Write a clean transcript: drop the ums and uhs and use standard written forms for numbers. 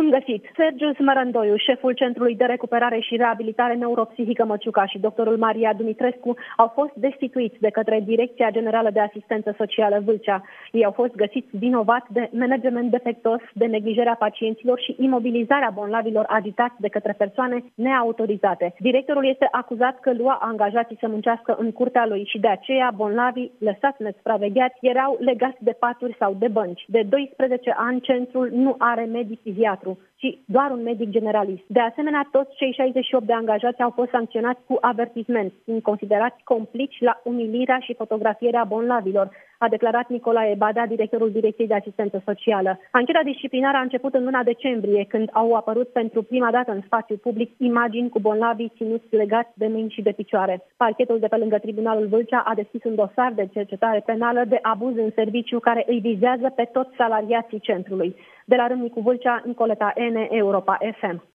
Bun găsit! Sergiu Smărândoiu, șeful Centrului de Recuperare și Reabilitare Neuropsihică Măciuca și doctorul Maria Dumitrescu au fost destituiți de către Direcția Generală de Asistență Socială Vâlcea. Ei au fost găsiți vinovați de management defectuos, de neglijarea pacienților și imobilizarea bolnavilor agitați de către persoane neautorizate. Directorul este acuzat că lua angajații să muncească în curtea lui și de aceea bolnavii lăsați nesupravegheați erau legați de paturi sau de bănci. De 12 ani centrul nu are medic psihiatru, ci doar un medic generalist. De asemenea, toți cei 68 de angajați au fost sancționați cu avertisment, fiind considerați complici la umilirea și fotografierea bolnavilor, a declarat Nicolae Badea, directorul Direcției de Asistență Socială. Ancheta disciplinară a început în luna decembrie, când au apărut pentru prima dată în spațiu public imagini cu bolnavii ținuți legați de mâini și de picioare. Parchetul de pe lângă Tribunalul Vâlcea a deschis un dosar de cercetare penală de abuz în serviciu care îi vizează pe toți salariații centrului. De la Râmnicu Vâlcea, Nicoleta N, Europa FM.